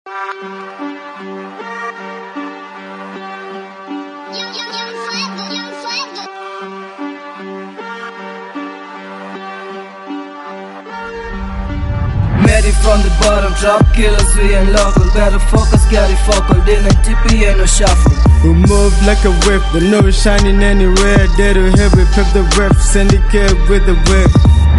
Made it from the bottom, drop killers, we ain't local. Better focus, got it focal, didn't TP and no shuffle. We move like a whip, the nose shining anywhere. There to heavy, pep the rep, syndicate with the whip.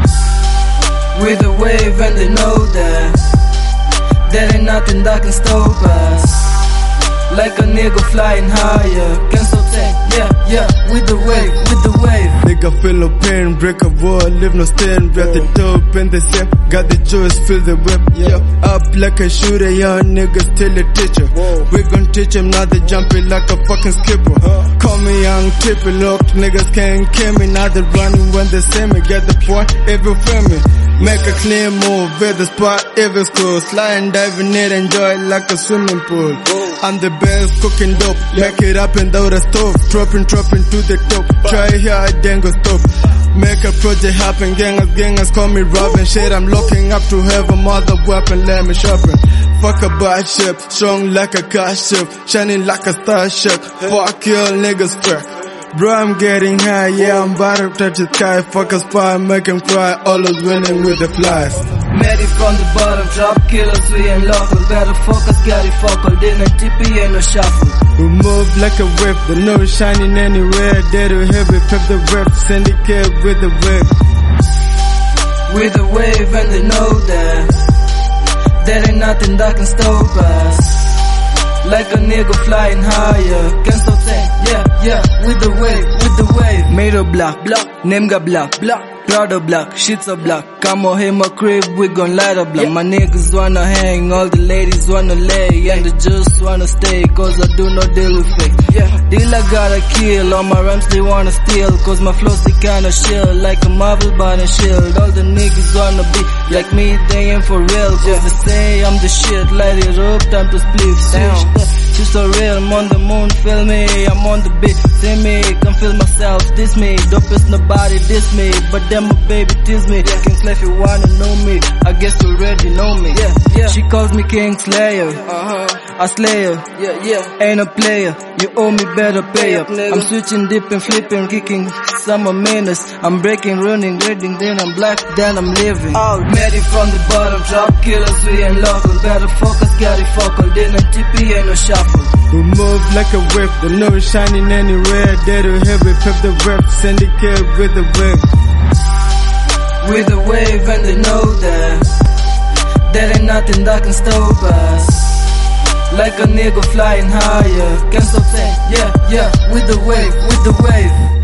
With the wave and they know that there ain't nothing that can stop us. Like a nigga flying higher, can't stop saying, yeah, with the wave, with the wave. Nigga feel no pain, break a wall, live no stand. Breath the dope in the same, got the juice, feel the whip. Yeah, up like a shooter, young niggas till the teacher. We gon' teach him now they jumping like a fucking skipper. Call me young triple, look, niggas can't kill me. Now they running when they see me, get the point, every feel me. Make a clean move, at the spot, every school. Slide and dive in it, enjoy it like a swimming pool. I'm the best cooking dope, make it up and out the stove. Dropping to the top, try here, then go stop. Make a project happen, gangers call me Robin. Shit, I'm looking up to heaven, mother weapon, let me shopping. Fuck a bad ship, strong like a cash ship, shining like a starship. Fuck your niggas fair. Bro, I'm getting high, yeah, I'm about to touch the sky. Fuck a spy, make him cry, always winning with the flies. Made it from the bottom, drop killers, we ain't local. Better focus, got it focal, didn't TP and no shuffle. We move like a whip, the nose shining anywhere. There to heavy, pep the rep, syndicate with the whip. With the wave and they know that there ain't nothing that can stop us. Like a nigga flying higher, can't stop saying, yeah, with the wave, with the wave. Made of black, name got black, proud of black, shit's a black. Come on, hit my crib, we gon' light up black. My niggas wanna hang, all the ladies wanna lay, and the just wanna stay, cause I do not deal with fake. Dealer gotta kill, all my rhymes they wanna steal, cause my flows they kinda chill, like a Marvel body shield. All the niggas wanna be like me, they ain't for real, cause they say I'm the shit, light it up, time to split down. She's so real, I'm on the moon, feel me, I'm on the beat, see me, can feel myself, diss me, don't piss nobody, diss me, but then my baby tease me, King Slayer if you wanna know me, I guess you already know me, She calls me King Slayer, a slayer, ain't a player, you owe me better pay up, I'm switching, dipping, flipping, kicking, summer menace, I'm breaking, running, reading, then I'm black, then I'm living. Made it from the bottom, drop killers, we ain't local, better focus, got it focal, didn't TP and no shuffle. We move like a whip, the nose shining anywhere. There to heavy, pep the rep, syndicate with the whip. With the wave and they know that there ain't nothing that can stop us. Like a nigga flying higher, can't stop saying, yeah, with the wave, with the wave.